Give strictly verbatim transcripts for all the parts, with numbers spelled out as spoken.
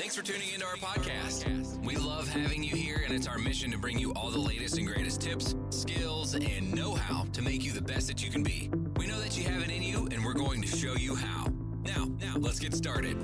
Thanks for tuning into our podcast. We love having you here, and it's our mission to bring you all the latest and greatest tips, skills, and know-how to make you the best that you can be. We know that you have it in you, and we're going to show you how. Now, now, let's get started.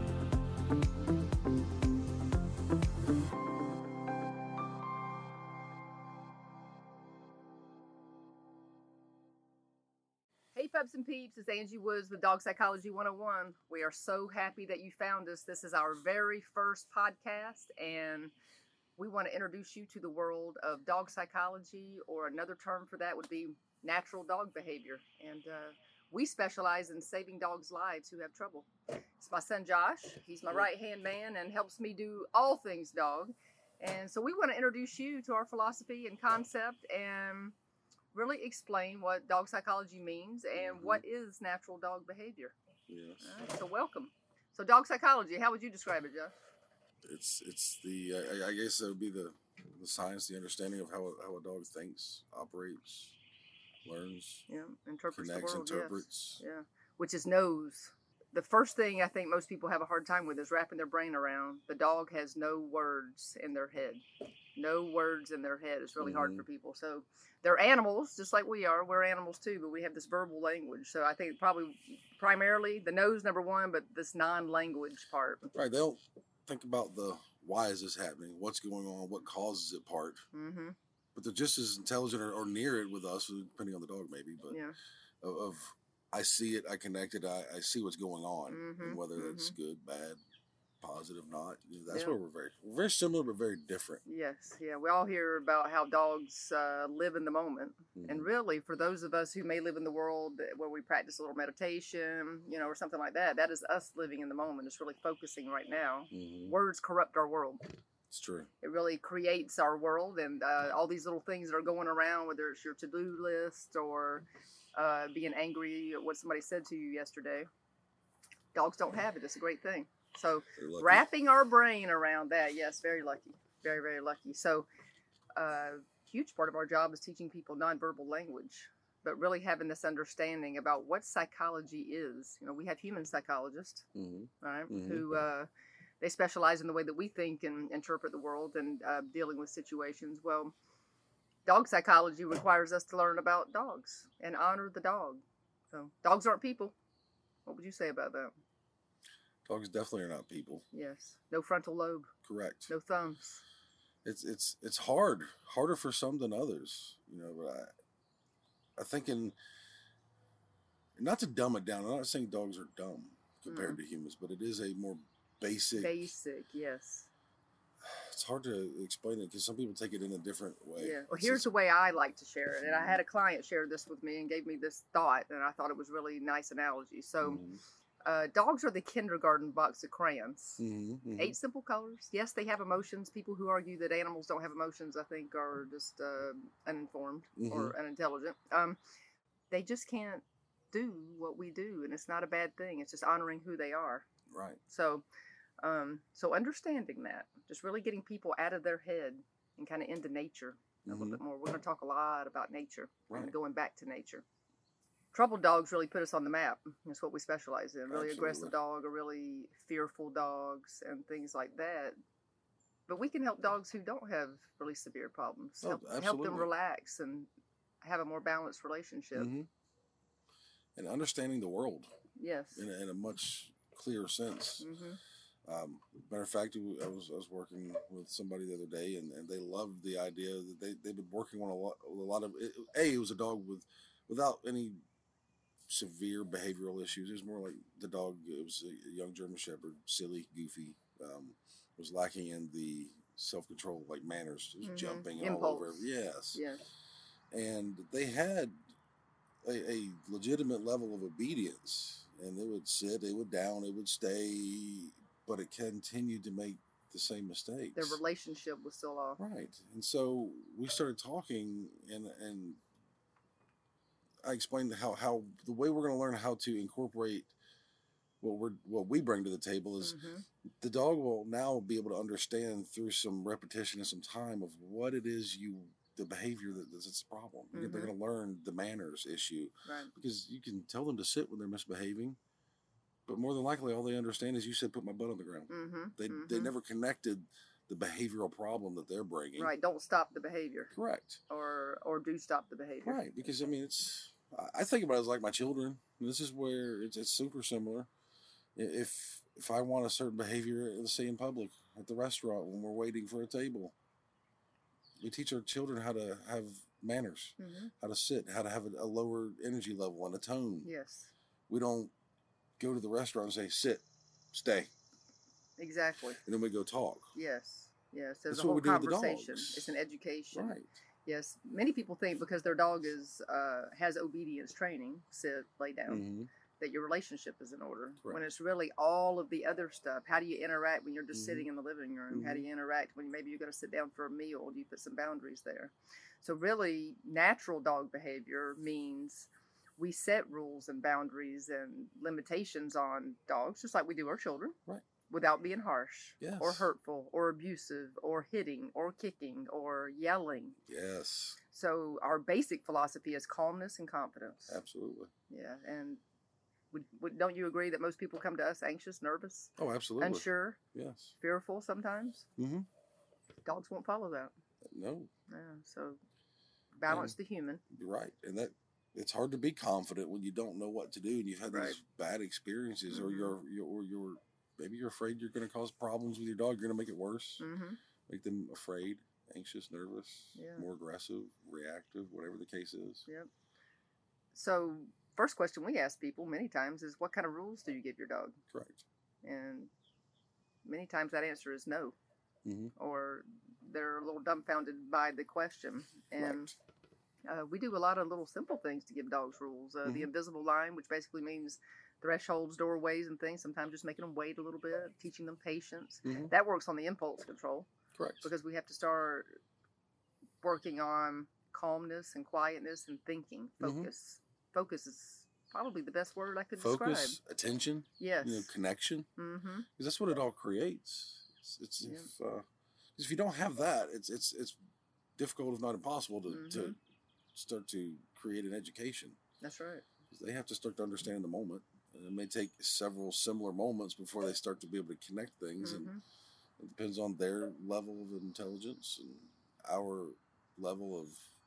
Hey pups and peeps, it's Angie Woods with Dog Psychology one oh one. We are so happy that you found us. This is our very first podcast, and we want to introduce you to the world of dog psychology, or another term for that would be natural dog behavior. And uh, we specialize in saving dogs' lives who have trouble. It's my son Josh. He's my right-hand man and helps me do all things dog. And so we want to introduce you to our philosophy and concept and really explain what dog psychology means and mm-hmm. what is natural dog behavior. Yes. Right, so welcome. So dog psychology, how would you describe it, Jeff? It's it's the I, I guess it would be the the science, the understanding of how a, how a dog thinks, operates, learns, yeah, interprets connects, the world, interprets. Yes. Yeah, which is knows. The first thing I think most people have a hard time with is wrapping their brain around. The dog has no words in their head. No words in their head. It's really mm-hmm. hard for people. So they're animals, just like we are. We're animals too, but we have this verbal language. So I think probably primarily the nose, number one, but this non-language part. Right. They don't think about the why is this happening, what's going on, what causes it part. Mm-hmm. But they're just as intelligent or, or near it with us, depending on the dog maybe. But yeah. of, of I see it, I connect it, I, I see what's going on, mm-hmm. and whether mm-hmm. that's good, bad, positive, not. You know, that's yeah. where we're very, we're very similar but very different. Yes, yeah. We all hear about how dogs uh, live in the moment, mm-hmm. and really, for those of us who may live in the world where we practice a little meditation, you know, or something like that, that is us living in the moment. It's really focusing right now. Mm-hmm. Words corrupt our world. It's true. It really creates our world, and uh, all these little things that are going around, whether it's your to-do list or uh, being angry at what somebody said to you yesterday. Dogs don't have it. It's a great thing. So wrapping our brain around that, yes, very lucky. Very, very lucky. So a uh, huge part of our job is teaching people nonverbal language, but really having this understanding about what psychology is. You know, we have human psychologists, mm-hmm. right, mm-hmm. who uh, they specialize in the way that we think and interpret the world and uh, dealing with situations. Well, dog psychology requires us to learn about dogs and honor the dog. So dogs aren't people. What would you say about that? Dogs definitely are not people. Yes. No frontal lobe. Correct. No thumbs. It's it's it's hard. Harder for some than others. You know, but I I think in not to dumb it down, I'm not saying dogs are dumb compared mm-hmm. to humans, but it is a more basic Basic, yes. It's hard to explain it because some people take it in a different way. Yeah. Well, here's the way I like to share it. And I had a client share this with me and gave me this thought, and I thought it was really nice analogy. So mm-hmm. uh, dogs are the kindergarten box of crayons. Mm-hmm, mm-hmm. Eight simple colors. Yes, they have emotions. People who argue that animals don't have emotions, I think, are just uh, uninformed mm-hmm. or unintelligent. Um, they just can't do what we do, and it's not a bad thing. It's just honoring who they are. Right. So... Um, so understanding that, just really getting people out of their head and kind of into nature a mm-hmm. little bit more. We're going to talk a lot about nature right. and going back to nature. Troubled dogs really put us on the map. That's what we specialize in. Really Absolutely. Aggressive dog or really fearful dogs and things like that. But we can help dogs who don't have really severe problems. Oh, help, help them relax and have a more balanced relationship. Mm-hmm. And understanding the world. Yes. In a, in a much clearer sense. Mm-hmm. Um, matter of fact, I was I was working with somebody the other day, and, and they loved the idea that they they've been working on a lot a lot of it, a it was a dog with without any severe behavioral issues. It was more like the dog. It was a young German Shepherd, silly, goofy, um, was lacking in the self control, like manners, just mm-hmm. jumping Impulse. all over. Yes, yes. And they had a, a legitimate level of obedience, and they would sit, they would down, it would stay. But it continued to make the same mistakes. Their relationship was still off. Right. And so we started talking, and and I explained how, how the way we're going to learn how to incorporate what we're what we bring to the table is mm-hmm. the dog will now be able to understand through some repetition and some time of what it is you the behavior that that's its problem. Mm-hmm. They're going to learn the manners issue. Right. Because you can tell them to sit when they're misbehaving. But more than likely, all they understand is you said, "Put my butt on the ground." Mm-hmm. They mm-hmm. they never connected the behavioral problem that they're bringing. Right. Don't stop the behavior. Correct. Or or do stop the behavior. Right. Because I mean, it's I think about it as like my children. This is where it's it's super similar. If if I want a certain behavior, let's say in public, at the restaurant when we're waiting for a table, we teach our children how to have manners, mm-hmm. how to sit, how to have a, a lower energy level and a tone. Yes. We don't go to the restaurant and say, sit, stay. Exactly. And then we go talk. Yes. Yes. There's That's a whole what we do with the conversation. dogs. It's an education. Right. Yes. Many people think because their dog is uh, has obedience training, sit, lay down, Mm-hmm. that your relationship is in order. Correct. When it's really all of the other stuff. How do you interact when you're just Mm-hmm. sitting in the living room? Mm-hmm. How do you interact when maybe you're going to sit down for a meal? Do you put some boundaries there? So really, natural dog behavior means we set rules and boundaries and limitations on dogs, just like we do our children. Right. Without being harsh, Yes. or hurtful, or abusive, or hitting, or kicking, or yelling. Yes. So our basic philosophy is calmness and confidence. Absolutely. Yeah, and would, would, don't you agree that most people come to us anxious, nervous, Oh, absolutely. unsure, Yes. fearful sometimes? Mm-hmm. Dogs won't follow that. No, Yeah, so balance the human. you're right. And that it's hard to be confident when you don't know what to do and you've had Right. these bad experiences, or Mhm. you're, you're or you're maybe you're afraid you're going to cause problems with your dog. You're going to make it worse, Mm-hmm. make them afraid, anxious, nervous, Yeah. more aggressive, reactive, whatever the case is. Yep. So first question we ask people many times is, what kind of rules do you give your dog? Correct. And many times that answer is no, Mm-hmm. or they're a little dumbfounded by the question. And uh, we do a lot of little simple things to give dogs rules. Uh, The Mhm. invisible line, which basically means thresholds, doorways, and things. Sometimes just making them wait a little bit, teaching them patience. Mm-hmm. That works on the impulse control, Correct. because we have to start working on calmness and quietness and thinking. Mhm. Focus. Focus is probably the best word I could Focus, describe. attention, Yes. you know, connection, Mm-hmm. because that's what it all creates. It's, it's Yeah. if, uh, 'cause if you don't have that, it's it's it's difficult, if not impossible, to, to Mhm. start to create an education. That's right. They have to start to understand the moment. And it may take several similar moments before they start to be able to connect things, Mm-hmm. and it depends on their level of intelligence and our level of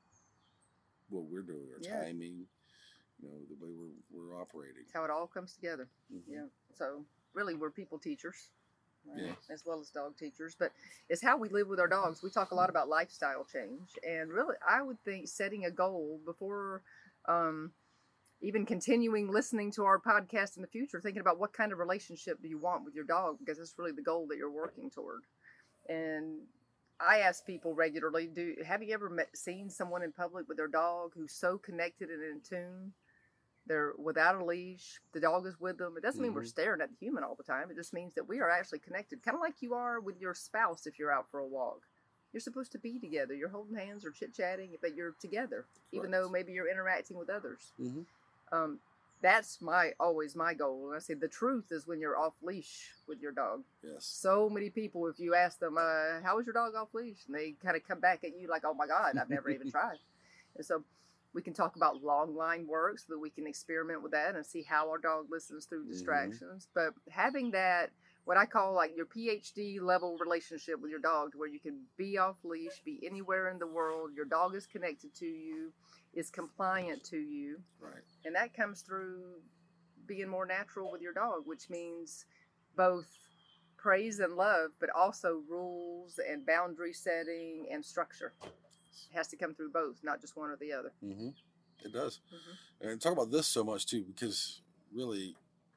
what we're doing, our Yeah. timing, you know, the way we're we're operating. It's how it all comes together. Mhm. Yeah. So really, we're people teachers, right? Yeah. As well as dog teachers. But it's how we live with our dogs. We talk a lot about lifestyle change, and really, I would think setting a goal before um, even continuing listening to our podcast in the future, thinking about what kind of relationship do you want with your dog, because that's really the goal that you're working toward. And I ask people regularly, do have you ever met, seen someone in public with their dog who's so connected and in tune? They're without a leash. The dog is with them. It doesn't mean we're Mhm. staring at the human all the time. It just means that we are actually connected, kind of like you are with your spouse if you're out for a walk. You're supposed to be together. You're holding hands or chit-chatting, but you're together, even though Correct. maybe you're interacting with others. Mm-hmm. Um, that's my always my goal. And I say the truth is when you're off leash with your dog. Yes. So many people, if you ask them, uh, how is your dog off leash? And they kind of come back at you like, oh my God, I've never even tried. And so we can talk about long line work so that we can experiment with that and see how our dog listens through Mhm. distractions. But having that, what I call like your P H D level relationship with your dog, to where you can be off leash, be anywhere in the world, your dog is connected to you, is compliant to you. Right. And that comes through being more natural with your dog, which means both praise and love, but also rules and boundary setting and structure. It has to come through both, not just one or the other. Mm-hmm. It does. Mm-hmm. And talk about this so much too, because really,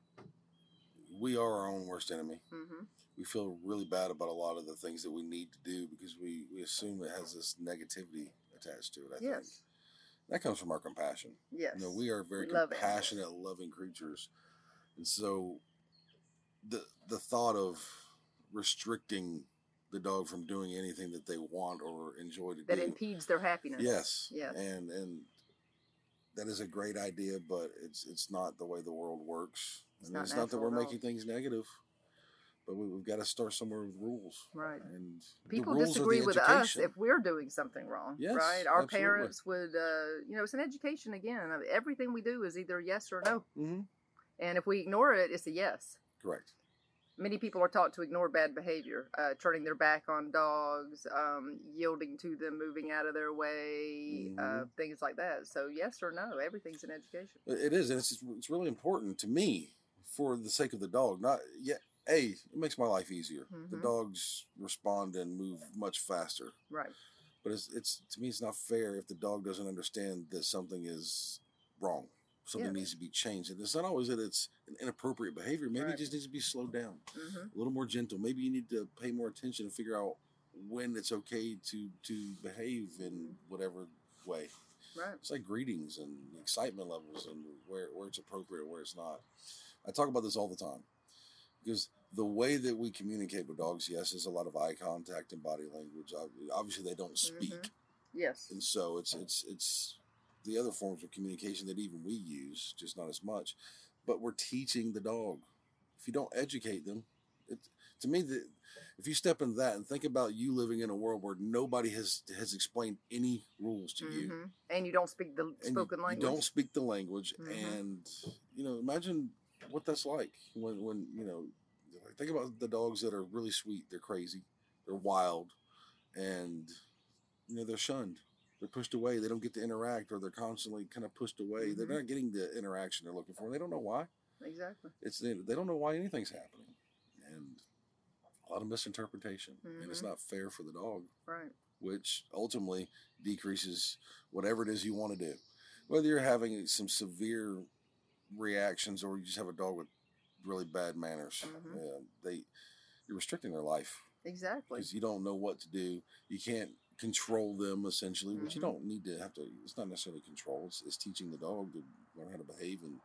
we are our own worst enemy. Mm-hmm. We feel really bad about a lot of the things that we need to do because we, we assume it has this negativity attached to it. I think Yes. that comes from our compassion. Yes. You know, we are very We love compassionate, loving creatures, and so the the thought of restricting the dog from doing anything that they want or enjoy to that do, impedes their happiness. yes, Yes. and and that is a great idea, but it's it's not the way the world works. It's And not it's not that natural we're at all. making things negative, but we, we've got to start somewhere with rules. Right. And the People rules are disagree the with us education. if we're doing something wrong, Yes, right? Our absolutely. parents would, uh, you know, it's an education again. I mean, everything we do is either yes or no. Mm-hmm. And if we ignore it, it's a yes. Correct. Many people are taught to ignore bad behavior, uh, turning their back on dogs, um, yielding to them, moving out of their way, Mhm. uh, things like that. So yes or no, everything's an education. It is, and it's it's really important to me for the sake of the dog. Not yeah, a it makes my life easier. The Mhm. dogs respond and move much faster. Right. But it's it's to me, it's not fair if the dog doesn't understand that something is wrong. Something Yeah. needs to be changed. And it's not always that it's an inappropriate behavior. Maybe Right. it just needs to be slowed down, hmm a little more gentle. Maybe you need to pay more attention and figure out when it's okay to to behave in whatever way. Right. It's like greetings and excitement levels and where, where it's appropriate and where it's not. I talk about this all the time because the way that we communicate with dogs, yes, is a lot of eye contact and body language. Ob- Obviously, they don't speak, Mhm. Yes. and so it's it's it's the other forms of communication that even we use, just not as much. But we're teaching the dog. If you don't educate them, it to me that if you step into that and think about you living in a world where nobody has has explained any rules to you, hmm And you don't speak the and you, spoken you language. don't speak the language, Mhm. and you know, imagine what that's like when when you know, like, think about the dogs that are really sweet, they're crazy, they're wild, and you know, they're shunned, they're pushed away, they don't get to interact, or they're constantly kind of pushed away. Mhm. They're not getting the interaction they're looking for, and they don't know why. Exactly. It's they, they don't know why anything's happening, and a lot of misinterpretation, and it's Mhm. not fair for the dog, Right. which ultimately decreases whatever it is you want to do. Whether you're having some severe reactions or you just have a dog with really bad manners, Mhm. uh, they you're restricting their life Exactly. because you don't know what to do. You can't control them essentially, which you Mhm. don't need to have to. It's not necessarily control. It's, it's teaching the dog to learn how to behave and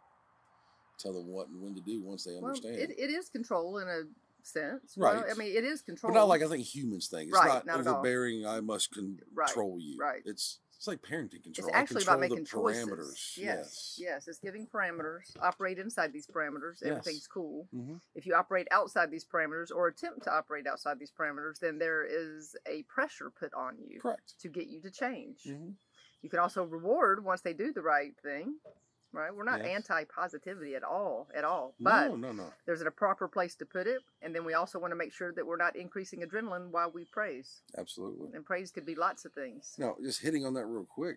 tell them what and when to do once they Well, understand. it, it is control in a sense. Right. Well, I mean, it is control. But not like I think humans think. It's Right, not, not at all. overbearing. I must Right, control you. right. It's it's like parenting control. It's I actually control about making the choices. parameters. Yes, yes. It's giving parameters. Operate inside these parameters. Yes. Everything's cool. Mm-hmm. If you operate outside these parameters or attempt to operate outside these parameters, then there is a pressure put on you Correct. to get you to change. Mm-hmm. You can also reward once they do the right thing. Right? We're not Yes. anti-positivity at all, at all. No, But no, no. there's a proper place to put it, and then we also want to make sure that we're not increasing adrenaline while we praise. Absolutely. And praise could be lots of things. Now, just hitting on that real quick,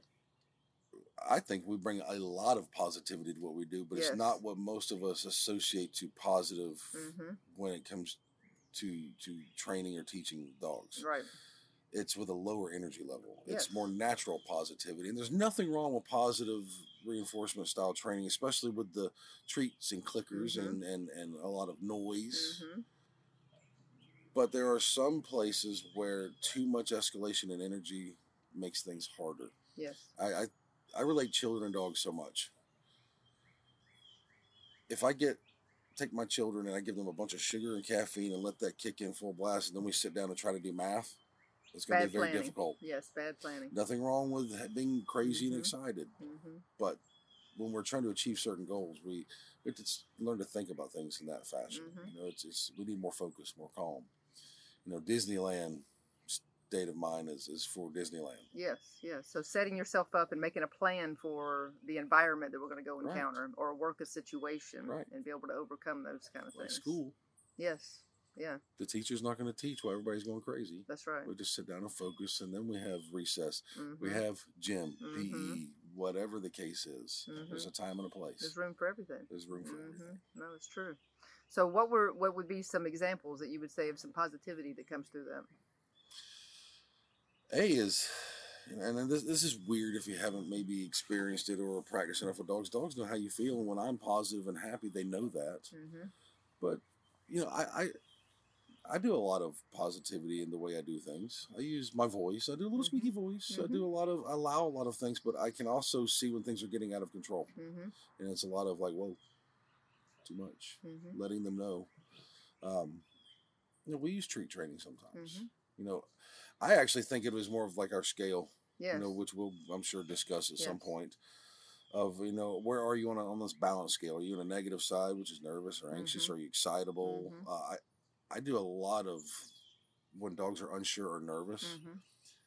I think we bring a lot of positivity to what we do, but Yes. it's not what most of us associate to positive hmm when it comes to to training or teaching dogs. Right. It's with a lower energy level. It's Yes. more natural positivity. And there's nothing wrong with positive reinforcement style training, especially with the treats and clickers Mhm. and, and, and a lot of noise. hmm But there are some places where too much escalation and energy makes things harder. Yes. I, I, I relate children and dogs so much. If I get take my children and I give them a bunch of sugar and caffeine and let that kick in full blast, and then we sit down and try to do math, it's going to Bad be very planning. difficult. Yes, bad planning. Nothing wrong with being crazy Mhm. and excited, hmm but when we're trying to achieve certain goals, we, we have to s- learn to think about things in that fashion. Mhm. You know, it's, it's we need more focus, more calm. You know, Disneyland state of mind is, is for Disneyland. Yes, yes. So setting yourself up and making a plan for the environment that we're going to go Right. encounter or work a situation Right. and be able to overcome those kind of Like things. school, Yes. Yeah, the teacher's not going to teach while everybody's going crazy. that's right. We just sit down and focus, and then we have recess. Mhm. We have gym, Mhm. P E, whatever the case is. Mhm. There's a time and a place. There's room for everything. There's room for hmm everything. No, it's true. So what were what would be some examples that you would say of some positivity that comes through them? A is, and then this, this is weird if you haven't maybe experienced it or practiced enough with dogs. Dogs know how you feel, and when I'm positive and happy, they know that. hmm But you know, I, I I do a lot of positivity in the way I do things. I use my voice. I do a little Mhm. squeaky voice. I Mhm. do a lot of I allow a lot of things, but I can also see when things are getting out of control, hmm and it's a lot of like, whoa, too much. hmm Letting them know. Um, you know, we use treat training sometimes. Mhm. You know, I actually think it was more of like our scale. Yes. You know, which we'll I'm sure discuss at some Yes. point. Of you know, where are you on a, on this balance scale? Are you on a negative side, which is nervous or anxious? Mhm. Are you excitable? Mhm. Uh, I I do a lot of when dogs are unsure or nervous. hmm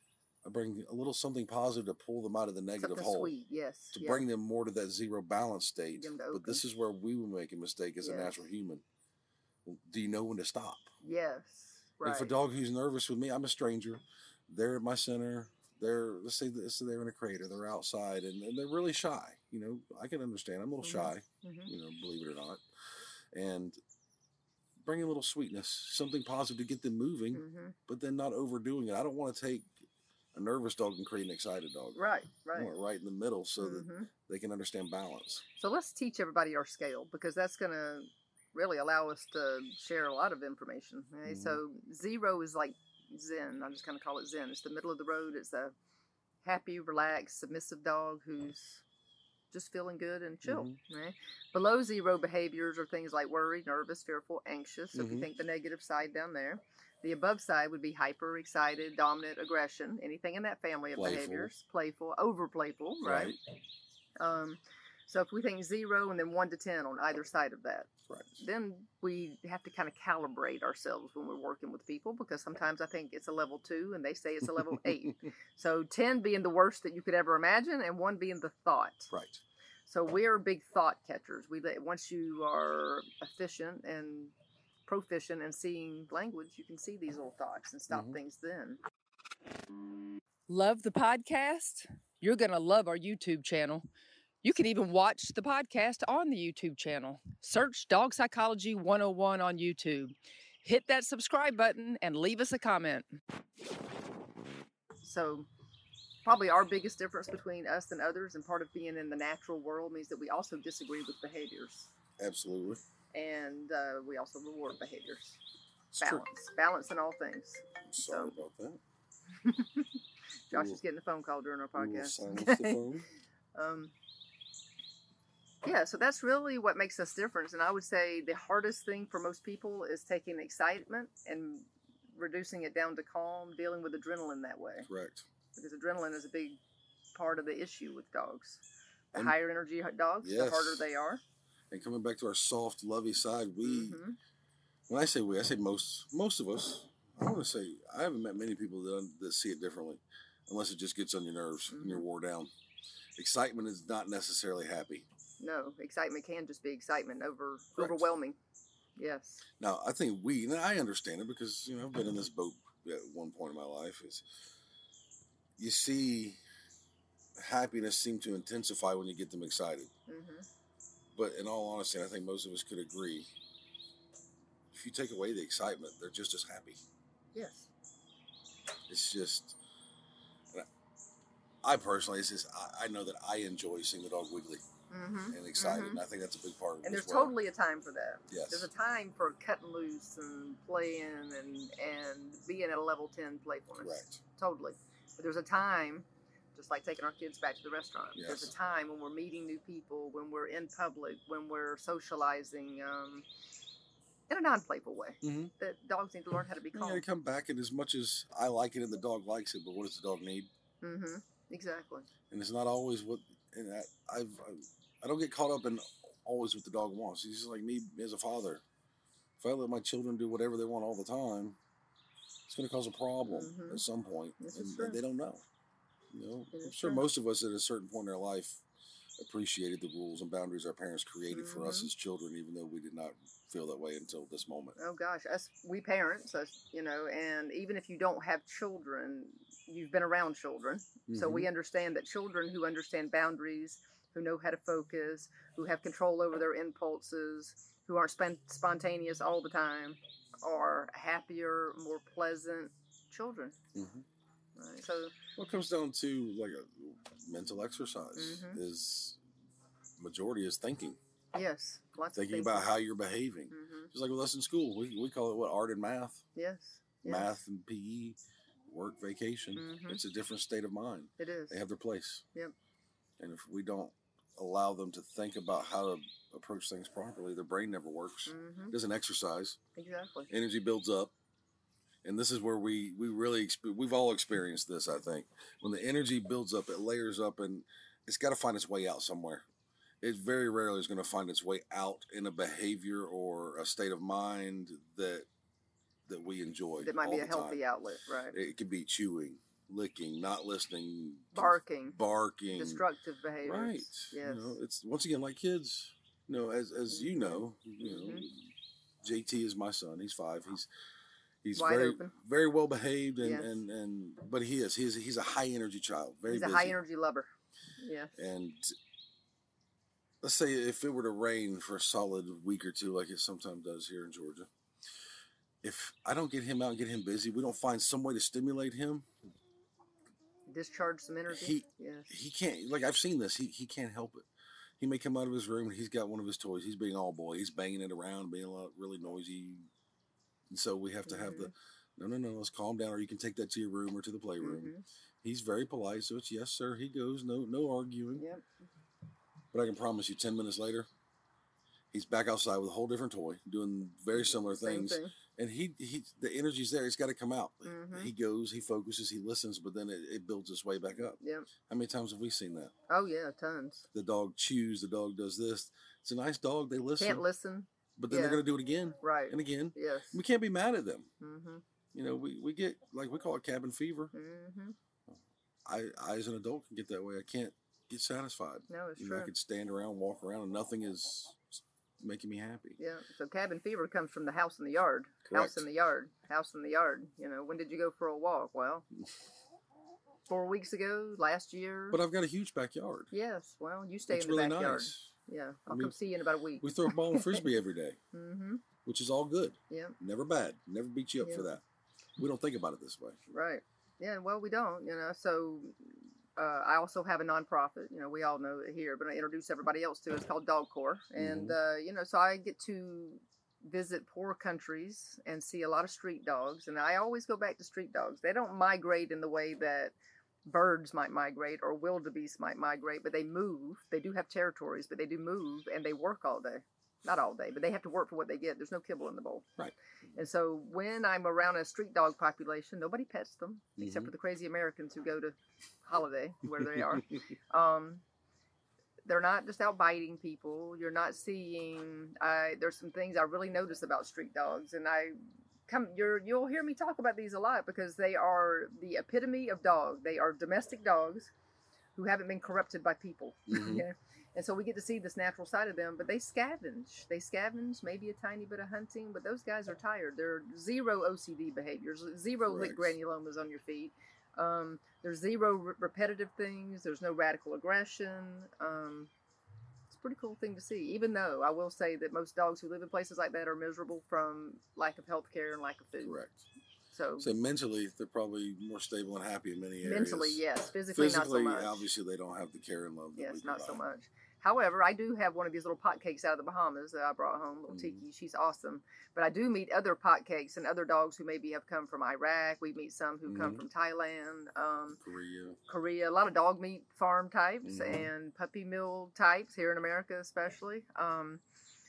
I bring a little something positive to pull them out of the negative Something hole. sweet, yes. To yeah. bring them more to that zero balance state. Get 'em to But open. this is where we will make a mistake as a Yes. natural human. Do you know when to stop? Yes. Right. If a dog who's nervous with me, I'm a stranger. They're at my center. They're let's say, let's say they're in a crate or they're outside and, and they're really shy. You know, I can understand. I'm a little Mhm. shy. Mhm. You know, believe it or not. And bring a little sweetness, something positive to get them moving, Mhm. but then not overdoing it. I don't want to take a nervous dog and create an excited dog. Right. I Right. want it right in the middle so that Mhm. they can understand balance. So let's teach everybody our scale because that's going to really allow us to share a lot of information. Okay? Mhm. So zero is like Zen. I'm just going to call it Zen. It's the middle of the road. It's a happy, relaxed, submissive dog who's just feeling good and chill. Mhm. Right? Below zero behaviors are things like worried, nervous, fearful, anxious. So if you Mhm. think the negative side down there. The above side would be hyper, excited, dominant, aggression. Anything in that family of Playful. behaviors. Playful, over playful, right? Um, so if we think zero and then one to ten on either side of that, Right. then we have to kind of calibrate ourselves when we're working with people because sometimes I think it's a level two and they say it's a level eight. So ten being the worst that you could ever imagine and one being the thought. Right. So we're big thought catchers. We let- once you are efficient and proficient in seeing language, you can see these little thoughts and stop Mhm. things then. Love the podcast? You're going to love our YouTube channel. You can even watch the podcast on the YouTube channel. Search Dog Psychology one oh one on YouTube. Hit that subscribe button and leave us a comment. So probably our biggest difference between us and others and part of being in the natural world means that we also disagree with behaviors Absolutely. and uh, we also reward behaviors. It's true. Balance. Balance in all things. Sorry So- about that. Josh We'll- is getting a phone call during our We will podcast. silence the phone. um, yeah, so that's really what makes us different. And I would say the hardest thing for most people is taking excitement and reducing it down to calm, dealing with adrenaline that way. Correct. Because adrenaline is a big part of the issue with dogs. The And- higher energy dogs, the Yes. harder they are. And coming back to our soft, lovey side, we, Mhm. when I say we, I say most, most of us, I want to say, I haven't met many people that, that see it differently, unless it just gets on your nerves and you're Mhm. wore down. Excitement is not necessarily happy. No, excitement can just be excitement over Correct. overwhelming. Yes. Now, I think we, and I understand it because, you know, I've been in this boat at one point in my life, is you see happiness seem to intensify when you get them excited. hmm But in all honesty, I think most of us could agree, if you take away the excitement, they're just as happy. Yes. It's just, and I, I personally, it's just, I, I know that I enjoy seeing the dog wiggly hmm and excited, Mhm. and I think that's a big part of it And as there's well. totally a time for that. Yes. There's a time for cutting loose and playing and and being at a level ten playfulness. Correct. Totally. But there's a time, just like taking our kids back to the restaurant. There's Yes. a time when we're meeting new people, when we're in public, when we're socializing um, in a non-playful way. Mm-hmm. That dogs need to learn how to be You calm. gotta come back, and as much as I like it and the dog likes it, but what does the dog need? Mm-hmm. Exactly. And it's not always what, and I, I've, I don't get caught up in always what the dog wants. He's just like me as a father. If I let my children do whatever they want all the time, it's going to cause a problem Mhm. at some point, This is and, true. and they don't know. You know, It I'm is sure true. most of us at a certain point in our life appreciated the rules and boundaries our parents created for us Mhm. as children, even though we did not feel that way until this moment. Oh gosh, us we parents, us, you know, and even if you don't have children, you've been around children, so Mhm. we understand that children who understand boundaries, who know how to focus, who have control over their impulses, who aren't spon- spontaneous all the time, are happier, more pleasant children. Mhm. Right? So What comes down to like a mental exercise Mhm. is majority is thinking, yes, lots thinking of about how you're behaving. hmm Just like with us in school, we, we call it what, art and math, Yes, yes, math and P E, work, vacation. Mhm. It's a different state of mind. it is. They have their place. Yep. And if we don't allow them to think about how to approach things properly, their brain never works. hmm It doesn't exercise. Exactly. Energy builds up. And this is where we, we really, exp- we've all experienced this, I think. When the energy builds up, it layers up, and it's got to find its way out somewhere. It very rarely is going to find its way out in a behavior or a state of mind that that we enjoy. That might all be a the healthy time. outlet, right? It could be chewing. licking, not listening, barking, barking, destructive behaviors. Right. Yes. You know, it's once again like kids. You know, as as you know, you know, Mhm. J T is my son. He's five. He's he's Wide very open. very well behaved, and, Yes. and and but he is he's he's a high energy child. Very He's a busy. high energy lover. Yes. And let's say if it were to rain for a solid week or two, like it sometimes does here in Georgia, if I don't get him out and get him busy, we don't find some way to stimulate him. Discharge some energy. He yes. he can't. Like I've seen this. He he can't help it. He may come out of his room and he's got one of his toys. He's being all boy. He's banging it around, being a lot really noisy. And so we have to have the no no no. Let's calm down, or you can take that to your room or to the playroom. Mhm. He's very polite, so it's yes sir. He goes. No no arguing. Yep. But I can promise you, ten minutes later, he's back outside with a whole different toy, doing very similar Same things. thing. And he, he, the energy's there. It's got to come out. Mhm. He goes, he focuses, he listens, but then it, it builds its way back up. Yep. How many times have we seen that? Oh yeah, tons. The dog chews, the dog does this. It's a nice dog. They listen, Can't listen. but then yeah. they're going to do it again Right. and again. Yes. We can't be mad at them. Mhm. You know, we, we get, like we call it cabin fever. Mhm. I, I, as an adult, can get that way. I can't get satisfied. No, it's You true. know, I could stand around, walk around, and nothing is making me happy. Yeah. So cabin fever comes from the house in the yard. House Correct. in the yard. House in the yard. You know, when did you go for a walk? Well, four weeks ago, last year. But I've got a huge backyard. Yes. Well, you stay It's in the really backyard. nice. Yeah. I'll I mean, come see you in about a week. We throw a ball and frisbee every day, Mm-hmm. which is all good. Yeah. Never bad. Never beat you up for Yeah. that. We don't think about it this way. Right. Yeah. Well, we don't. You know. So. Uh, I also have a nonprofit, you know, we all know it here, but I introduce everybody else to it. It's called Dog Corps. And, uh, you know, so I get to visit poor countries and see a lot of street dogs. And I always go back to street dogs. They don't migrate in the way that birds might migrate or wildebeest might migrate, but they move. They do have territories, but they do move and they work all day. Not all day, but they have to work for what they get. There's no kibble in the bowl. Right. And so when I'm around a street dog population, nobody pets them except Mhm. for the crazy Americans who go to holiday where they are. um, they're not just out biting people. You're not seeing. I there's some things I really notice about street dogs, and I come. You're you'll hear me talk about these a lot because they are the epitome of dog. They are domestic dogs who haven't been corrupted by people. Mhm. Yeah. And so we get to see this natural side of them, but they scavenge. They scavenge, maybe a tiny bit of hunting, but those guys are tired. They're zero O C D behaviors, zero lick Correct. granulomas on your feet. Um, there's zero re- repetitive things. There's no radical aggression. Um, it's a pretty cool thing to see, even though I will say that most dogs who live in places like that are miserable from lack of health care and lack of food. Correct. So So mentally, they're probably more stable and happy in many areas. mentally, yes. Physically, Physically, not so much. obviously, they don't have the care and love that Yes, we not so provide. much. However, I do have one of these little pot cakes out of the Bahamas that I brought home, little Mhm. Tiki. She's awesome. But I do meet other pot cakes and other dogs who maybe have come from Iraq. We meet some who come Mhm. from Thailand, um, Korea. Korea, a lot of dog meat farm types Mhm. and puppy mill types here in America, especially. Um,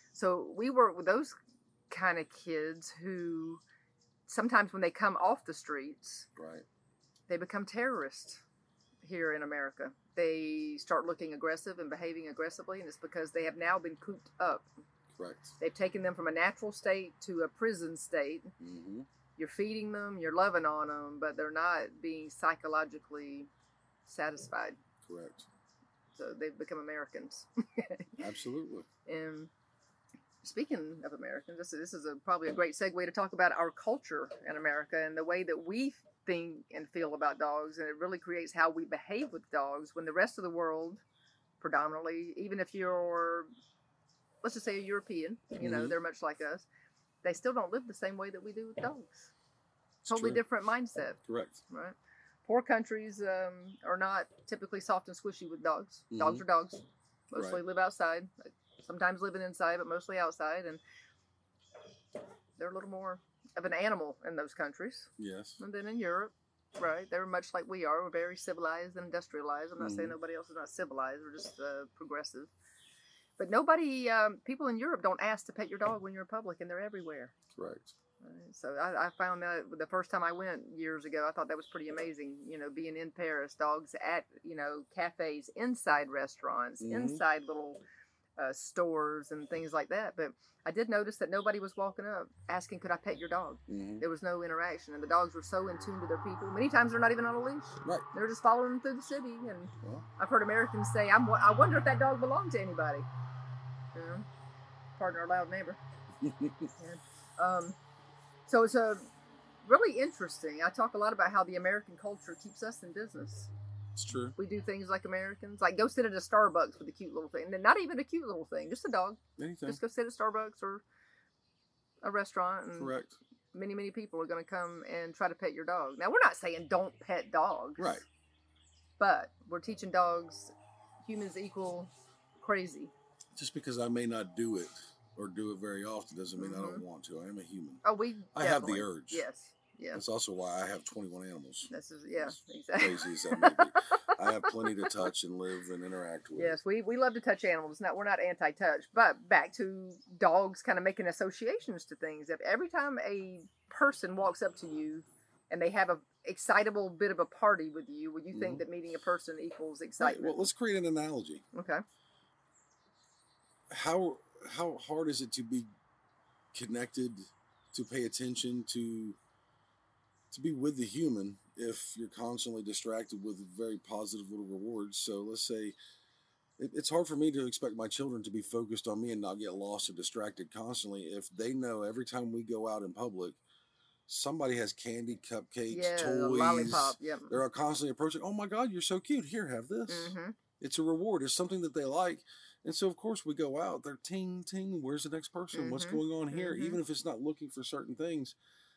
so we work with those kind of kids who sometimes when they come off the streets, Right. they become terrorists here in America. They start looking aggressive and behaving aggressively, and it's because they have now been cooped up. Correct. They've taken them from a natural state to a prison state. Mm-hmm. You're feeding them, you're loving on them, but they're not being psychologically satisfied. Correct. So they've become Americans. Absolutely. And speaking of Americans, this is, this is a, probably a great segue to talk about our culture in America and the way that we think and feel about dogs. And it really creates how we behave with dogs when the rest of the world, predominantly, even if you're, let's just say a European, you know, Mhm. they're much like us, they still don't live the same way that we do with dogs. It's Totally true. different mindset, Correct. right? Poor countries um, are not typically soft and squishy with dogs. Dogs Mhm. are dogs. Mostly Right. live outside. Sometimes living inside, but mostly outside. And they're a little more of an animal in those countries. Yes. And then in Europe, right, they're much like we are. We're very civilized and industrialized. I'm not saying Mhm. nobody else is not civilized. We're just uh, progressive. But nobody, um, people in Europe don't ask to pet your dog when you're in public, and they're everywhere. Correct. Right. So I, I found that the first time I went years ago, I thought that was pretty amazing. You know, being in Paris, dogs at, you know, cafes, inside restaurants, Mhm. inside little uh, stores and things like that. But I did notice that nobody was walking up asking, could I pet your dog? Mm-hmm. There was no interaction, and the dogs were so in tune to their people. Many times they're not even on a leash. Right. They're just following them through the city. And Well, I've heard Americans say, I'm, I wonder if that dog belonged to anybody. You know, pardon our loud neighbor. Yeah. Um, so it's a really interesting. I talk a lot about how the American culture keeps us in business. it's true. We do things like Americans, like go sit at a Starbucks with a cute little thing, and not even a cute little thing, just a dog. Anything. Just go sit at Starbucks or a restaurant, and Correct. many, many people are going to come and try to pet your dog. Now, we're not saying don't pet dogs, Right. but we're teaching dogs humans equal crazy. Just because I may not do it or do it very often doesn't mean I don't Mhm. want to. I am a human. Oh, we. I have the definitely- urge. Yes. Yes. That's also why I have twenty-one animals. This is yeah. As Exactly. crazy as that may be. I have plenty to touch and live and interact with. Yes, we, we love to touch animals. Not we're not anti-touch, but back to dogs kind of making associations to things. If every time a person walks up to you and they have a excitable bit of a party with you, would you think Mhm. that meeting a person equals Right. excitement? Well, let's create an analogy. Okay. How how hard is it to be connected, to pay attention, to to be with the human if you're constantly distracted with very positive little rewards? So let's say it, it's hard for me to expect my children to be focused on me and not get lost or distracted constantly if they know every time we go out in public, somebody has candy, cupcakes, Yeah, the toys. lollipop. Yep. They're constantly approaching. Oh my God, you're so cute. Here, have this. Mm-hmm. It's a reward. It's something that they like. And so, of course, we go out. They're ting, ting. Where's the next person? What's Mhm. going on here? Mhm. Even if it's not looking for certain things,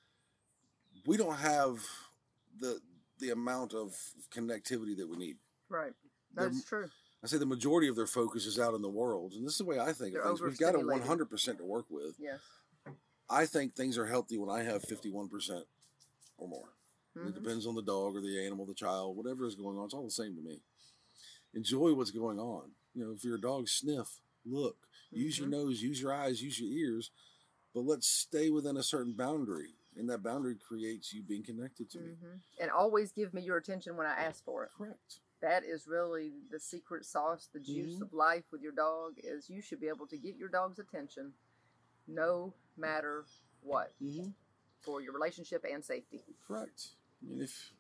we don't have the the amount of connectivity that we need. Right. They're- That's true. I say the majority of their focus is out in the world. And this is the way I think They're of things. We've got a overstimulated. one hundred percent to work with. Yes. I think things are healthy when I have fifty-one percent or more. It Mhm. depends on the dog or the animal, the child, whatever is going on. It's all the same to me. Enjoy what's going on. You know, if you're a dog, sniff, look, use your Mhm. nose, use your eyes, use your ears, but let's stay within a certain boundary. And that boundary creates you being connected to me. Mhm. And always give me your attention when I ask for it. Correct. That is really the secret sauce, the juice Mhm. of life with your dog is you should be able to get your dog's attention no matter what Mm-hmm. for your relationship and safety. Correct. I mean, if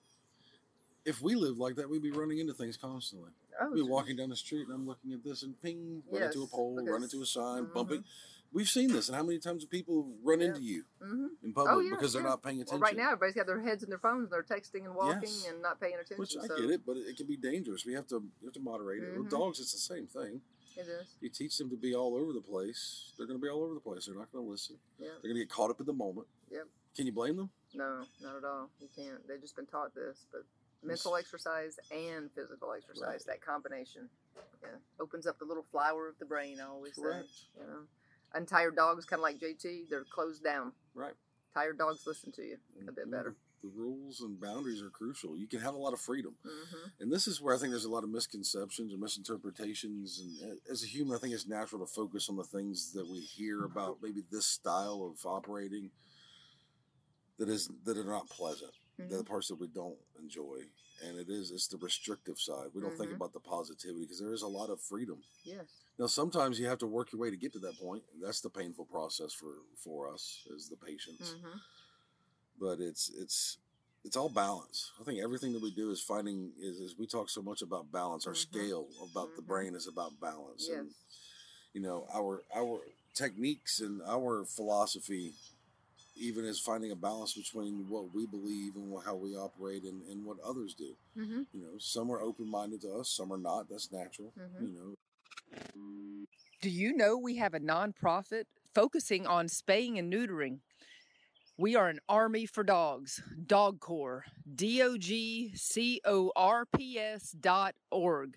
if we lived like that, we'd be running into things constantly. Oh, We'd be sure. walking down the street and I'm looking at this and ping, run into a Yes, pole, run because- into a sign, Mhm. bumping. We've seen this. And how many times do people run Yeah. into you Mhm. in public Oh, yeah, because they're yeah. not paying Well, attention? right now, everybody's got their heads in their phones. They're texting and walking Yes. and not paying attention. Which I so get it, but it can be dangerous. We have to we have to moderate it. With Mhm. dogs, it's the same thing. It is. You teach them to be all over the place, they're going to be all over the place. They're not going to listen. Yeah. They're going to get caught up in the moment. Yep. Can you blame them? No, not at all. You can't. They've just been taught this. But mental exercise and physical exercise, that combination, yeah, opens up the little flower of the brain. I always Correct. say. You know, untired dogs, kind of like J T, they're closed down. Right. Tired dogs listen to you And, a bit you know, better. The, the rules and boundaries are crucial. You can have a lot of freedom. Mm-hmm. And this is where I think there's a lot of misconceptions and misinterpretations. And as a human, I think it's natural to focus on the things that we hear about maybe this style of operating that is that are not pleasant. They're the Mm-hmm. parts that we don't enjoy. And it is, it's the restrictive side. We don't think Mhm. about the positivity because there is a lot of freedom. Yes. Now, sometimes you have to work your way to get to that point. That's the painful process for, for us as the patients. Mm-hmm. But it's it's it's all balance. I think everything that we do is finding is, is we talk so much about balance. Our Mhm. scale about the Mhm. brain is about balance. Yes. And you know, our our techniques and our philosophy even is finding a balance between what we believe and what, how we operate and, and what others do. Mm-hmm. You know, some are open minded to us, some are not. That's natural. Mhm. You know. Do you know we have a nonprofit focusing on spaying and neutering? We are an army for dogs, Dog Corps, D O G C O R P S dot org.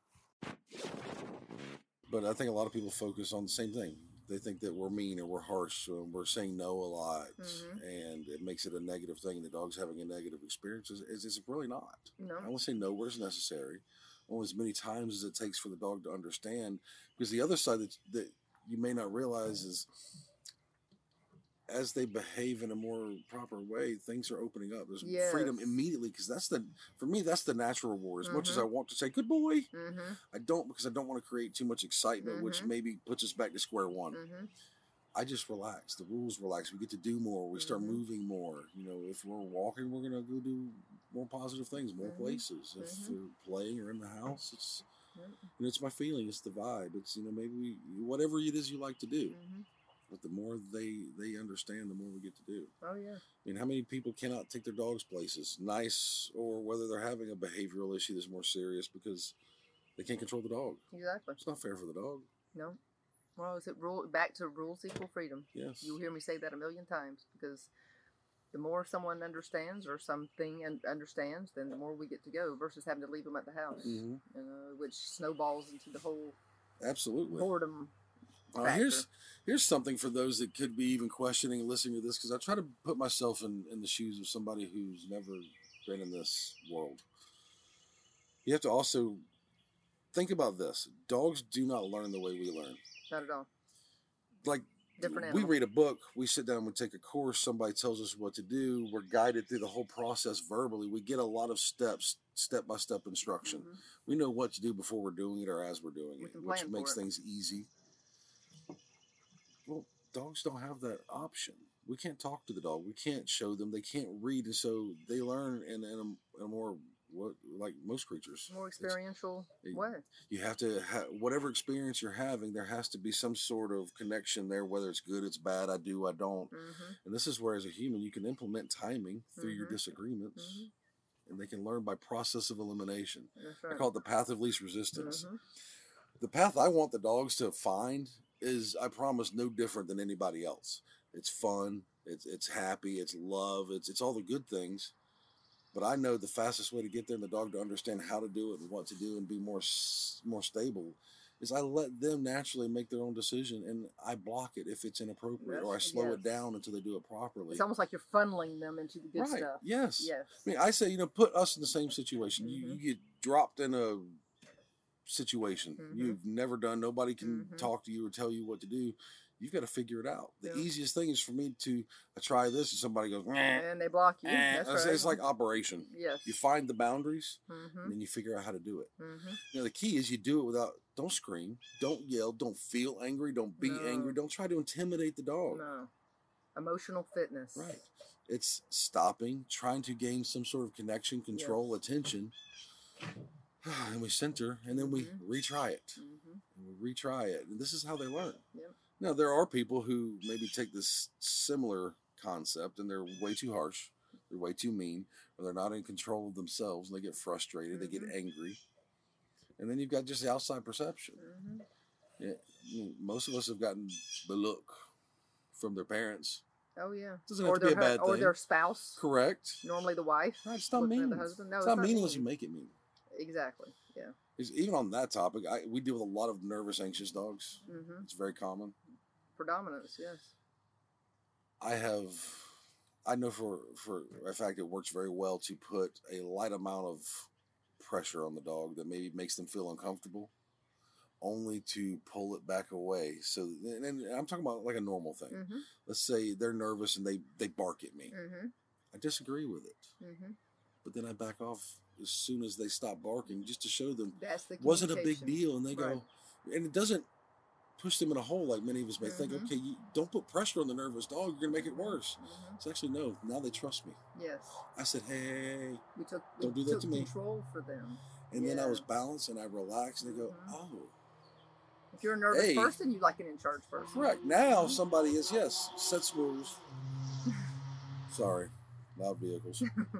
But I think a lot of people focus on the same thing. They think that we're mean or we're harsh or we're saying no a lot, Mhm. and it makes it a negative thing. The dog's having a negative experience. Is it's, it's really not. No. I want to say no where it's necessary, only as many times as it takes for the dog to understand. Because the other side that that you may not realize is as they behave in a more proper way, things are opening up. There's Yes. freedom immediately, because that's the, for me, that's the natural reward. As much as I Mhm. want to say, good boy, Mm-hmm. I don't, because I don't want to create too much excitement, which Mhm. maybe puts us back to square one. Mm-hmm. I just relax. The rules relax. We get to do more. We start Mhm. moving more. You know, if we're walking, we're going to go do more positive things, more Mhm. places. If Mhm. we're playing or in the house, it's, Yep. you know, it's my feeling. It's the vibe. It's, you know, maybe we, whatever it is you like to do. Mm-hmm. But the more they they understand, the more we get to do. Oh yeah. I mean, how many people cannot take their dogs places, nice or whether they're having a behavioral issue that's more serious because they can't control the dog? Exactly. It's not fair for the dog. No. Well, is it rule back to rules equal freedom? Yes. You'll hear me say that a million times, because the more someone understands or something and understands, then the more we get to go versus having to leave them at the house, Mhm. you know, which snowballs into the whole Absolutely. boredom. Uh, here's here's something for those that could be even questioning and listening to this, because I try to put myself in, in the shoes of somebody who's never been in this world. You have to also think about this. Dogs do not learn the way we learn. Not at all. Like, Different we animal. read a book, we sit down, we take a course, somebody tells us what to do, we're guided through the whole process verbally. We get a lot of steps, step-by-step instruction. Mhm. We know what to do before we're doing it or as we're doing We it, can which plan makes for it. things easy. Well, dogs don't have that option. We can't talk to the dog. We can't show them. They can't read, and so they learn in, in, a, in a more, what, like most creatures. More It's- experiential it- way. you have to have whatever experience you're having, there has to be some sort of connection there, whether it's good, it's bad, I do, I don't. Mm-hmm. And this is where, as a human, you can implement timing through your Mhm. disagreements, Mhm. and they can learn by process of elimination. That's I right. call it the path of least resistance. Mhm. The path I want the dogs to find is, I promise, no different than anybody else. It's fun, it's it's happy, it's love, it's it's all the good things. But I know the fastest way to get there and the dog to understand how to do it and what to do and be more s- more stable is I let them naturally make their own decision, and I block it if it's inappropriate, or I Yes, slow it yes. down until they do it properly. It's almost like you're funneling them into the good Right? stuff. Yes. Yes. I mean, I say, you know, put us in the same situation. You, Mhm. you get dropped in a situation Mhm. you've never done. Nobody can Mhm. talk to you or tell you what to do. You've got to figure it out. The Yeah. easiest thing is for me to I try this, and somebody goes, "Meh, And they block you. eh." That's It's- right. it's like operation. Yes. You find the boundaries, Mm-hmm. and then you figure out how to do it. Mm-hmm. You know, the key is you do it without, don't scream, don't yell, don't feel angry, don't be No. angry, don't try to intimidate the dog. No. Emotional fitness. Right. It's stopping, trying to gain some sort of connection, control, Yes. attention. And we center, and then we Mhm. retry it. Mm-hmm. And we retry it. And this is how they learn. Yep. Now, there are people who maybe take this similar concept and they're way too harsh, they're way too mean, or they're not in control of themselves, and they get frustrated, they get Mhm. angry. And then you've got just the outside perception. Mm-hmm. Yeah, you know, most of us have gotten the look from their parents. Oh yeah. Doesn't or have to be a their hu- bad or thing. their spouse. Correct. Normally the wife. Right, it's not looking at mean. the husband. No, it's, it's not not mean unless mean. you make it mean. Exactly. Yeah. 'Cause even on that topic, I, we deal with a lot of nervous, anxious dogs. Mm-hmm. It's very common. Predominance. Yes. I have, I know for for a fact it works very well to put a light amount of pressure on the dog that maybe makes them feel uncomfortable, only to pull it back away. So, and, and I'm talking about like a normal thing. Mm-hmm. Let's say they're nervous and they they bark at me. Mm-hmm. I disagree with it, Mm-hmm. but then I back off as soon as they stop barking, just to show them That's the wasn't a big communication. deal, and they go, Right. and it doesn't push them in a hole like many of us may think. Mhm. Okay, you don't put pressure on the nervous dog; you're gonna make it worse. Mhm. It's actually no. Now they trust me. Yes. I said, hey, We took. Don't we do that took to me. Control for them. and then I Yeah. was balanced and I relaxed, and they go, Mhm. oh, If you're a nervous Hey. person, you like an in charge person. correct. Now somebody is yes sets rules. Sorry, loud vehicles.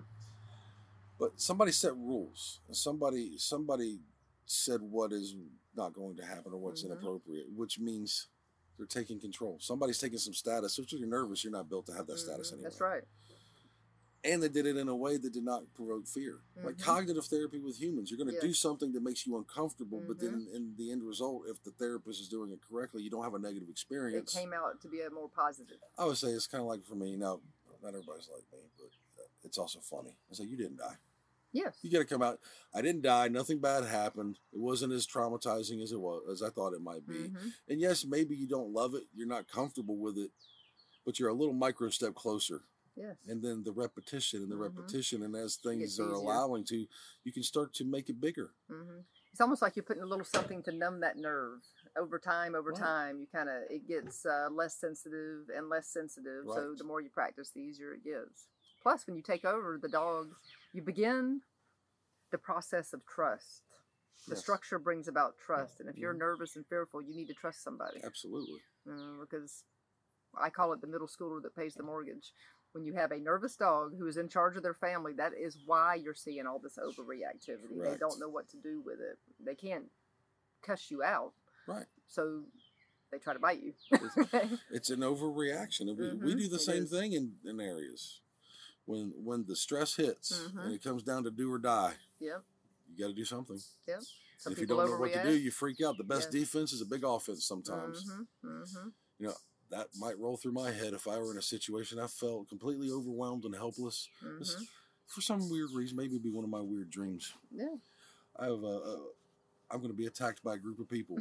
But somebody set rules. Somebody somebody said what is not going to happen or what's Mhm. inappropriate, which means they're taking control. Somebody's taking some status. So if you're nervous, you're not built to have that status Mhm. anyway. That's right. And they did it in a way that did not provoke fear. Like Mhm. cognitive therapy with humans, you're going to Yes. do something that makes you uncomfortable, but then Mhm. in, in the end result, if the therapist is doing it correctly, you don't have a negative It experience. came out to be a more positive. I would say it's kind of like for me. Now, not everybody's like me, but it's also funny. I say, you didn't die. Yes. You got to come out. I didn't die. Nothing bad happened. It wasn't as traumatizing as it was, as I thought it might be. Mhm. And yes, maybe you don't love it. You're not comfortable with it. but you're a little micro step closer. Yes. And then the repetition and the Mhm. repetition, and as It things gets are easier. allowing to, you can start to make it bigger. hmm It's almost like you're putting a little something to numb that nerve. Over time, over Right. time, you kind of it gets uh, less sensitive and less sensitive. So Right. the more you practice, the easier it gets. Plus, when you take over the dog, you begin the process of trust. The Yes. structure brings about trust, and if you're Mhm. nervous and fearful, you need to trust somebody. Absolutely. Uh, because I call it the middle schooler that pays the mortgage. When you have a nervous dog who is in charge of their family, that is why you're seeing all this overreactivity. They Correct. don't know what to do with it. They can't cuss you out, Right. so they try to bite you. It's, it's an overreaction. And we, we Mhm, do the it same is. thing in, in areas. When when the stress hits Mhm. and it comes down to do or die, Yep, you got to do something. yep. Some If you people don't know what to overreact. do, you freak out. The best Yes. defense is a big offense sometimes. Mm-hmm, mm-hmm. You know, that might roll through my head if I were in a situation I felt completely overwhelmed and helpless. This- Mm-hmm. For some weird reason, maybe it'd be one of my weird dreams. Yeah. I have a, a I'm going to be attacked by a group of people.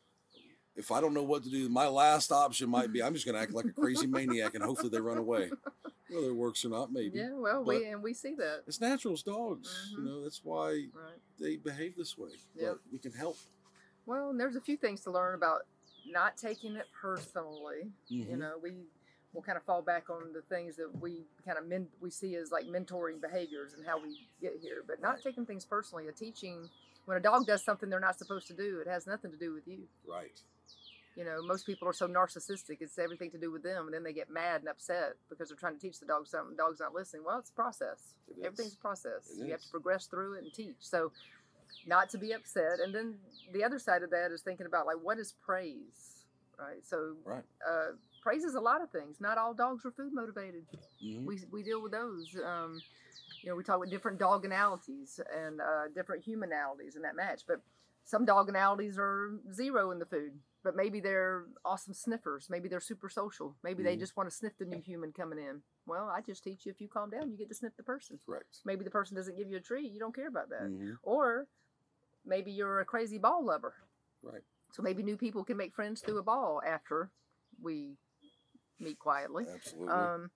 If I don't know what to do, my last option might be I'm just going to act like a crazy maniac and hopefully they run away. Whether it works or not, maybe. Yeah, well, But we and we see that. it's natural. It's dogs. Mhm. You know, that's why Right. they behave this way. Yep. But we can help. Well, and there's a few things to learn about not taking it personally. You Mhm. know, we will kind of fall back on the things that we kind of men, we see as like mentoring behaviors and how we get here, but not Right. taking things personally. A teaching when a dog does something they're not supposed to do, it has nothing to do with you. Right. You know, most people are so narcissistic; it's everything to do with them, and then they get mad and upset because they're trying to teach the dog something. The dog's not listening. Well, it's a process. It is. Everything's a process. It you have is. to progress through it and teach. So, not to be upset. And then the other side of that is thinking about like what is praise, right? So, Right. uh, praise is a lot of things. Not all dogs are food motivated. Mhm. We we deal with those. Um, you know, we talk with different doganalities and uh, different humanalities in that match. But some doganalities are zero in the food. But maybe they're awesome sniffers. Maybe they're super social. Maybe they Mhm. just want to sniff the new human coming in. Well, I just teach you if you calm down, you get to sniff the person. Correct. Maybe the person doesn't give you a treat. You don't care about that. Mhm. Or maybe you're a crazy ball lover. Right. So maybe new people can make friends through a ball after we meet quietly. Absolutely. Um,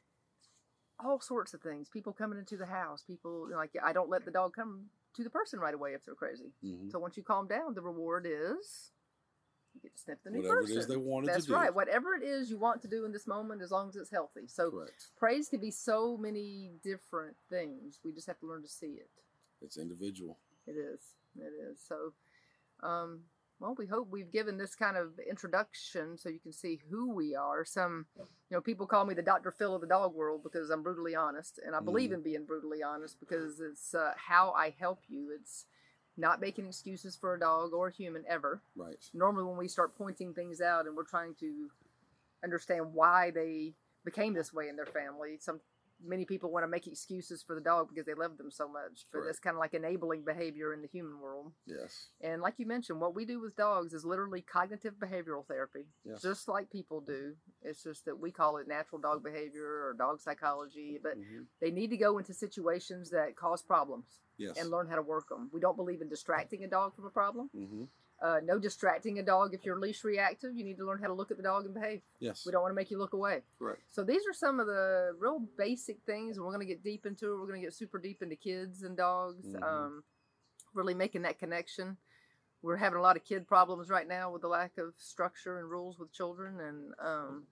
all sorts of things. People coming into the house. People like I don't let the dog come to the person right away if they're crazy. Mhm. So once you calm down, the reward is you get to sniff the new Whatever person. it is they wanted That's to do. right. Whatever it is you want to do in this moment, as long as it's healthy. So Correct. praise can be so many different things. We just have to learn to see it. It's individual. It is. It is. So, um, well, we hope we've given this kind of introduction so you can see who we are. Some, you know, people call me the Doctor Phil of the dog world because I'm brutally honest, and I believe Mhm. in being brutally honest because it's uh, how I help you. It's not making excuses for a dog or a human ever. Right. Normally, when we start pointing things out and we're trying to understand why they became this way in their family, some many people want to make excuses for the dog because they love them so much. But Correct. that's kind of like enabling behavior in the human world. Yes. And like you mentioned, what we do with dogs is literally cognitive behavioral therapy, Yes. just like people do. It's just that we call it natural dog behavior or dog psychology. But Mhm. they need to go into situations that cause problems Yes. and learn how to work them. We don't believe in distracting a dog from a problem. Mm-hmm. Uh, no distracting a dog if you're leash reactive. You need to learn how to look at the dog and behave. Yes. We don't want to make you look away. Correct. So these are some of the real basic things, and we're going to get deep into it. We're going to get super deep into kids and dogs, Mhm. um, really making that connection. We're having a lot of kid problems right now with the lack of structure and rules with children. And, um,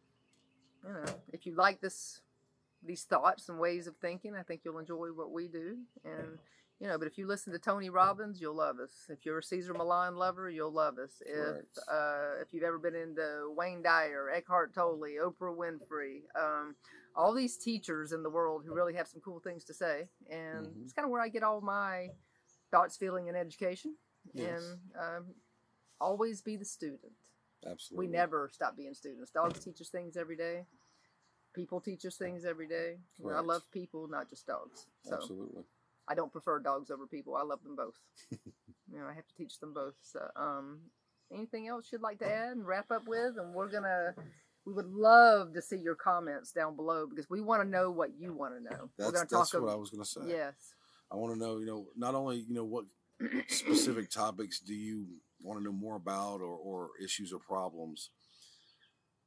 you know, if you like this, these thoughts and ways of thinking, I think you'll enjoy what we do. And, you know, but if you listen to Tony Robbins, you'll love us. If you're a Cesar Millan lover, you'll love us. If Correct. uh, if you've ever been into Wayne Dyer, Eckhart Tolle, Oprah Winfrey, um, all these teachers in the world who really have some cool things to say, and Mhm. it's kind of where I get all my thoughts, feeling, and education. Yes. And um, always be the student. Absolutely. We never stop being students. Dogs teach us things every day. People teach us things every day. You know, I Correct. love people, not just dogs. So. Absolutely. I don't prefer dogs over people. I love them both. You know, I have to teach them both. So, um, anything else you'd like to add and wrap up with? And we're gonna, we would love to see your comments down below because we want to know what you want to know. That's we're gonna that's talk. what ab- I was going to say. Yes. I want to know, you know, not only, you know, what specific topics do you want to know more about or, or issues or problems.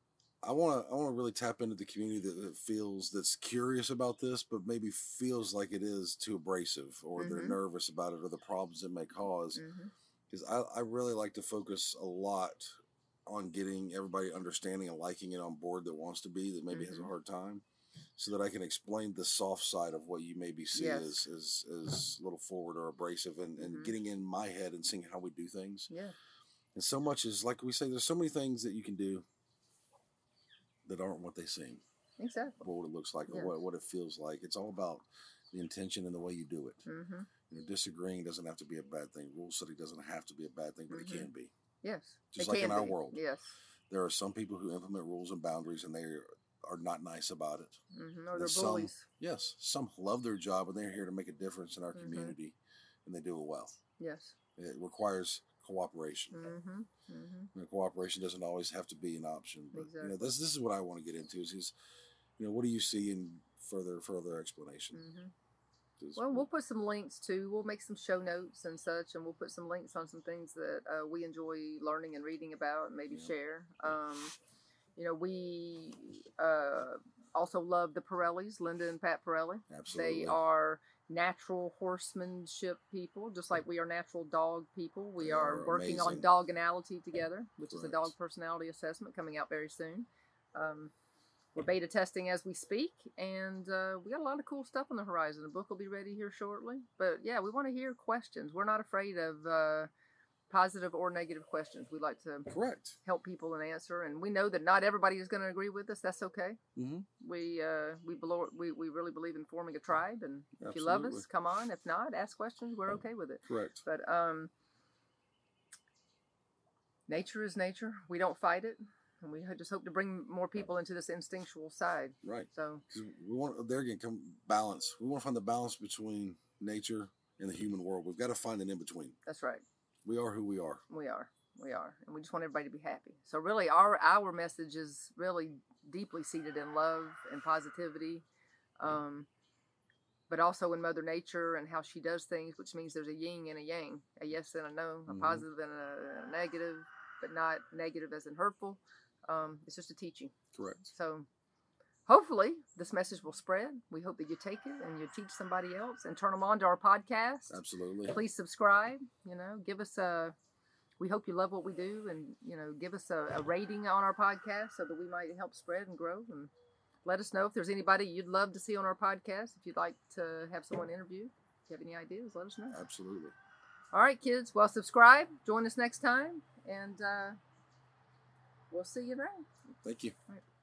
I want to I want to really tap into the community that, that feels that's curious about this, but maybe feels like it is too abrasive, or Mhm. they're nervous about it, or the problems it may cause. Mhm. Because I, I really like to focus a lot on getting everybody understanding and liking it on board that wants to be, that maybe has a Mhm. hard time, so that I can explain the soft side of what you maybe see Yes. as, as, as a little forward or abrasive, and, and Mhm. getting in my head and seeing how we do things. Yeah. And so much is, like we say, there's so many things that you can do that aren't what they seem, Exactly. or what it looks like, or Yes. what, what it feels like. It's all about the intention and the way you do it. Mm-hmm. You know, disagreeing doesn't have to be a bad thing. Rule setting doesn't have to be a bad thing, but Mhm. it can be. Yes. Just It like can in our be. world. Yes. There are some people who implement rules and boundaries, and they are, are not nice about it. Mm-hmm. Or And they're some, bullies. yes, some love their job, and they're here to make a difference in our Mhm. community, and they do it well. Yes. It requires cooperation. Mm-hmm. Mm-hmm. You know, cooperation doesn't always have to be an option, but you know, Exactly. this this is what I want to get into. Is, is you know, what do you see in further further explanation? Mm-hmm. 'Cause Well, we'll put some links too. We'll make some show notes and such, and we'll put some links on some things that uh, we enjoy learning and reading about, and maybe Yeah. share. Um, you know, we uh, also love the Pirellis, Linda and Pat Pirelli. absolutely. They are natural horsemanship people, just like we are natural dog people. We They are, are working on amazing. Doganality together, which is a Correct. dog personality assessment coming out very soon. Um, we're beta testing as we speak, and uh, we got a lot of cool stuff on the horizon. The book will be ready here shortly. But yeah, we want to hear questions. We're not afraid of uh, positive or negative questions. We like to Correct. help people and answer, and we know that not everybody is going to agree with us. That's okay. Mm-hmm. We uh, we, belo- we we really believe in forming a tribe, and if you love Absolutely. us, come on. If not, ask questions. We're okay with it. Correct. But um, nature is nature. We don't fight it, and we just hope to bring more people into this instinctual side. Right. So Because we want there again come balance. We want to find the balance between nature and the human world. We've got to find an in between. that's right. We are who we are. We are. We are. And we just want everybody to be happy. So really our our message is really deeply seated in love and positivity. Um, but also in Mother Nature and how she does things, which means there's a yin and a yang, a yes and a no, a Mhm. positive and a, a negative, but not negative as in hurtful. Um, it's just a teaching. Correct. So hopefully this message will spread. We hope that you take it and you teach somebody else and turn them on to our podcast. Absolutely. Please subscribe, you know, give us a, we hope you love what we do, and, you know, give us a, a rating on our podcast so that we might help spread and grow. And let us know if there's anybody you'd love to see on our podcast. If you'd like to have someone interviewed, if you have any ideas, let us know. Absolutely. All right, kids. Well, subscribe. Join us next time. And uh, we'll see you then. Thank you. All right.